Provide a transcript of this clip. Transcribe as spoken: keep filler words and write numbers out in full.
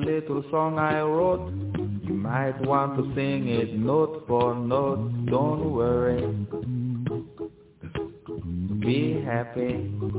little song I wrote. You might want to sing it note for note. Don't worry, be happy.